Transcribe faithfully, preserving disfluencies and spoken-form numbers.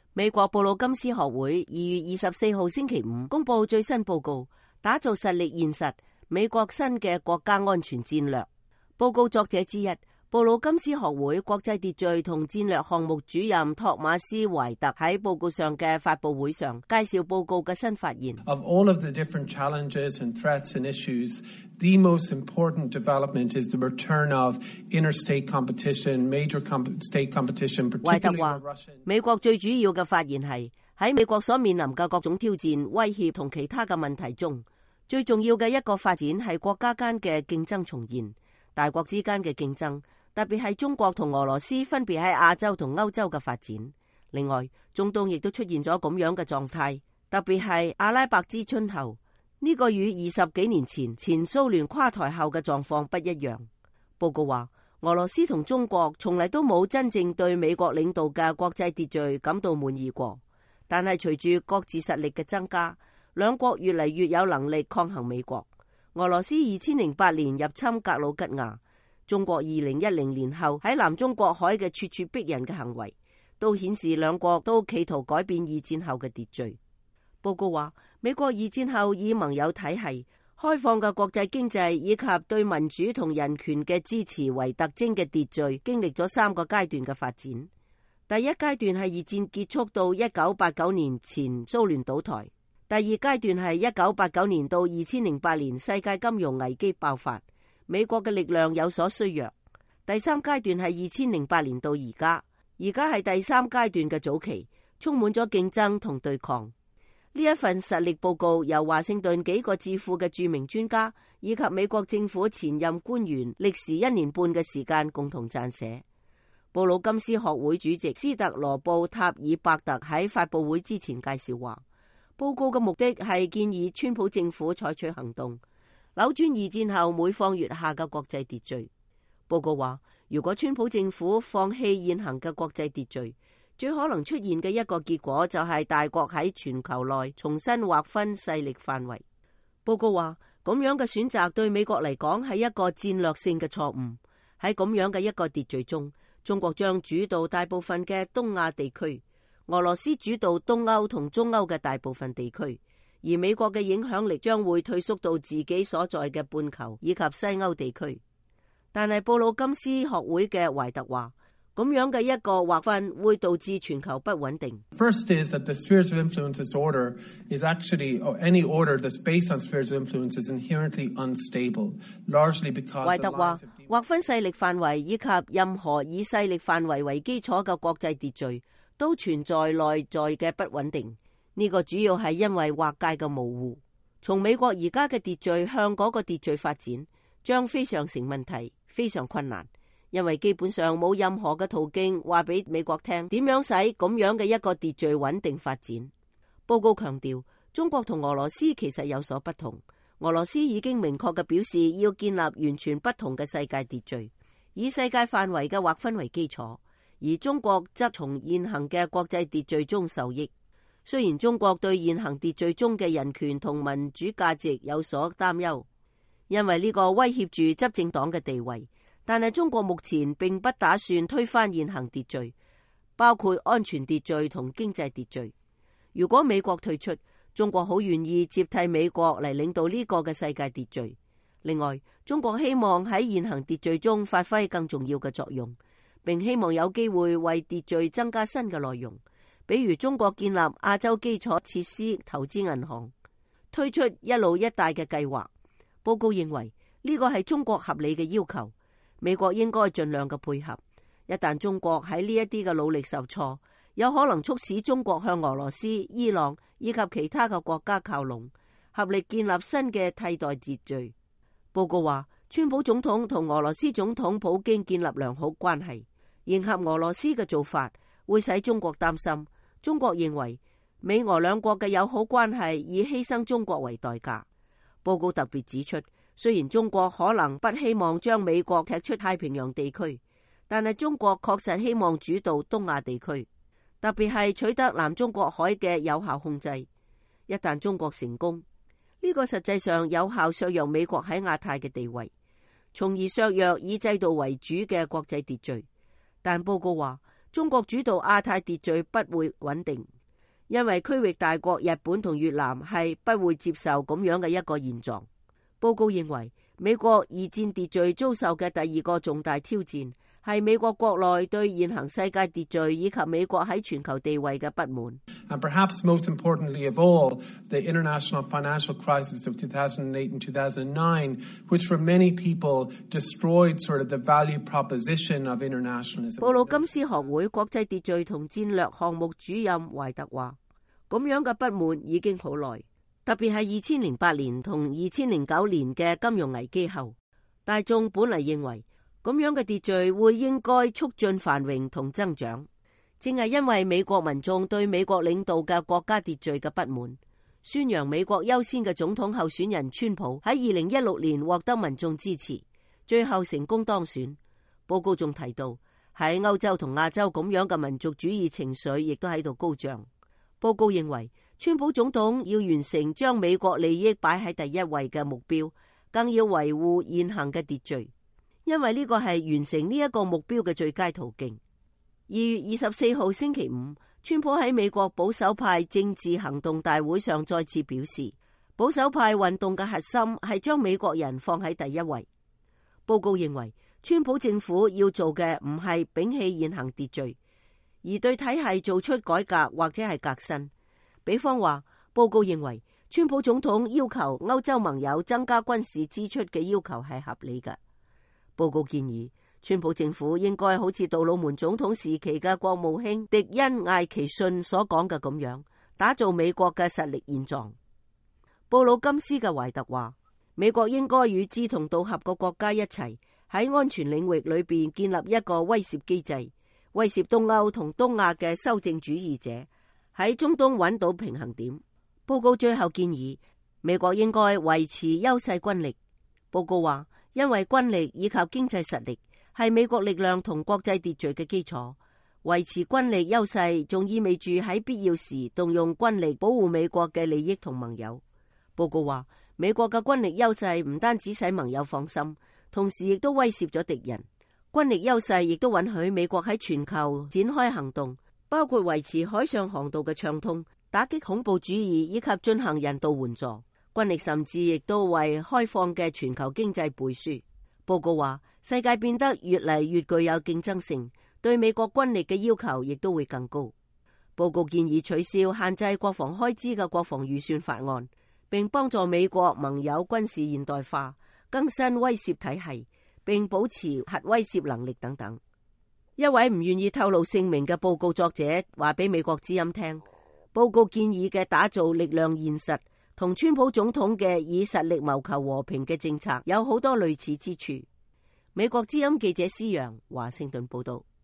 美國布魯金斯學會二月二十四號星期五公布最新報告，打造實力現實美國新嘅國家安全戰略。報告作者之一，布魯金斯學會國際秩序同戰略項目主任托馬斯懷特喺報告上嘅發佈會上介紹報告嘅新發現。 Of all of the different challenges and threats and issues, the most important development is the return of interstate competition, major state competition, 懷特 particularly 話 Russian。 美國最主要嘅發現係喺美國所面臨嘅各種挑戰、威脅同其他嘅問題中，最重要嘅一個發展係國家間嘅競爭重現，大國之間嘅競爭。特別係中國同俄羅斯分別喺亞洲同歐洲嘅發展。另外，中東亦都出現咗咁樣嘅狀態，特別係阿拉伯之春後，呢、這個與二十幾年前前蘇聯垮台後嘅狀況不一樣。報告話，俄羅斯同中國從嚟都冇真正對美國領導嘅國際秩序感到滿意過，但係隨住各自實力嘅增加，兩國越嚟越有能力抗衡美國。俄羅斯二千零八年入侵格魯吉亞，中國二零一零年後喺南中國海嘅處處逼人嘅行為，都顯示兩國都企圖改變二戰後嘅秩序。報告話，美國二戰後以盟友體系、開放嘅國際經濟以及對民主同人權嘅支持為特徵嘅秩序，經歷咗三個階段嘅發展。第一階段係二戰結束到一九八九年前蘇聯倒台，第二階段係一九八九年到二千零八年世界金融危機爆發，美國嘅力量有所衰弱。第三階段係二千零八年到而家，而家係第三階段嘅早期，充滿咗競爭同對抗。呢一份實力報告由華盛頓幾個智庫嘅著名專家以及美國政府前任官員歷時一年半嘅時間共同撰寫。布魯金斯學會主席斯特羅布塔爾伯特喺發佈會之前介紹話，報告嘅目的係建議川普政府採取行動，扭轉二戰後每況愈下嘅國際秩序。報告話，如果川普政府放棄現行嘅國際秩序，最可能出現嘅一個結果就係大國喺全球內重新劃分勢力範圍。報告話，咁樣嘅選擇對美國嚟講係一個戰略性嘅錯誤。喺咁樣嘅一個秩序中，中國將主導大部分嘅東亞地區，俄羅斯主導東歐同中歐嘅大部分地區，而美國嘅影響力將會退縮到自己所在嘅半球以及西歐地區。但係布魯金斯學會嘅懷特話，咁樣嘅一個劃分會導致全球不穩定。 First is that the spheres of influence disorder is actually, or any order that's based on spheres of influence is inherently unstable, largely because 懷特話，劃分勢力範圍以及任何以勢力範圍為基礎嘅國際秩序都存在內在嘅不穩定。呢個主要係因為劃界嘅模糊。從美國而家嘅秩序向嗰個秩序發展，將非常成問題，非常困難。因為基本上冇任何嘅途徑話俾美國聽點樣使咁樣嘅一個秩序穩定發展。報告強調，中國同俄羅斯其實有所不同。俄羅斯已經明確嘅表示要建立完全不同嘅世界秩序，以世界範圍嘅劃分為基礎，而中國則從現行嘅國際秩序中受益。雖然中國對現行秩序中嘅人權同民主價值有所擔憂，因為呢個威脅住執政黨嘅地位。但係中國目前並不打算推翻現行秩序，包括安全秩序同經濟秩序。如果美國退出，中國好願意接替美國嚟領導呢個嘅世界秩序。另外，中國希望喺現行秩序中發揮更重要嘅作用，並希望有機會為秩序增加新嘅內容，比如中國建立亞洲基礎設施投資銀行，推出一路一帶嘅計劃。報告認為呢個係中國合理嘅要求。美國應該盡量嘅配合，一旦中國喺呢一啲嘅努力受挫，有可能促使中國向俄羅斯、伊朗以及其他嘅國家靠攏，合力建立新嘅替代秩序。報告話，川普總統同俄羅斯總統普京建立良好關係，迎合俄羅斯嘅做法會使中國擔心。中國認為美俄兩國嘅友好關係以犧牲中國為代價。報告特別指出，雖然中國可能不希望將美國踢出太平洋地區，但係中國確實希望主導東亞地區，特別係取得南中國海嘅有效控制。一旦中國成功，呢個實際上有效削弱美國喺亞太嘅地位，從而削弱以制度為主嘅國際秩序。但報告話， 中國主導亞太秩序不會穩定，因為區域大國日本同越南係不會接受咁樣嘅一個現狀。報告認為，美國二戰秩序遭受嘅第二個重大挑戰係美國國內對現行世界秩序以及美國喺全球地位嘅不滿。 And perhaps most importantly of all, the international financial crisis of two thousand eight and two thousand nine, which for many people destroyed sort of the value proposition of internationalism. 布魯金斯學會國際秩序同戰略項目主任懷特話，咁樣嘅不滿已經好耐，特別係二千零八年同二千零九年嘅金融危機後，大眾本嚟認為咁樣嘅秩序會應該促進繁榮同增長。正係因為美國民眾對美國領導嘅國家秩序嘅不滿，宣揚美國優先嘅總統候選人川普喺二零一六年獲得民眾支持，最後成功當選。報告仲提到，喺歐洲同亞洲咁樣嘅民族主義情緒亦都喺度高漲。報告認為，川普總統要完成將美國利益擺喺第一位嘅目標，更要維護現行嘅秩序，因為呢個係完成呢一個目標嘅最佳途徑。二月二十四號星期五，川普喺美國保守派政治行動大會上再次表示，保守派運動嘅核心係將美國人放喺第一位。報告認為，川普政府要做嘅唔係摒棄現行秩序，而對體系做出改革或者係革新。比方話，報告認為，川普總統要求歐洲盟友增加軍事支出嘅要求係合理嘅。報告建議，川普政府應該好似杜魯門總統時期嘅國務卿迪恩艾奇遜所講嘅咁樣，打造美國嘅實力現狀。布魯金斯嘅懷特話，美國應該與志同道合嘅國家一齊喺安全領域裏邊建立一個威懾機制，威懾東歐同東亞嘅修正主義者，喺中東揾到平衡點。報告最後建議，美國應該維持優勢軍力。報告話，因為軍力以及經濟實力係美國力量同國際秩序嘅基礎，維持軍力優勢仲意味住喺必要時動用軍力保護美國嘅利益同盟友。報告話，美國嘅軍力優勢唔單止使盟友放心，同時亦都威懾咗敵人。軍力優勢亦都允許美國喺全球展開行動，包括維持海上航道嘅暢通、打擊恐怖主義以及進行人道援助。軍力甚至亦都為開放嘅全球經濟背書。報告話，世界變得越嚟越具有競爭性，對美國軍力嘅要求亦都會更高。報告建議取消限制國防開支嘅國防預算法案，並幫助美國盟友軍事現代化、更新威懾體系，並保持核威懾能力等等。一位唔願意透露姓名嘅報告作者話俾美國之音聽，報告建議嘅打造力量現實同川普總統嘅以實力謀求和平嘅政策有好多類似之處。美國之音記者施洋華盛頓報道。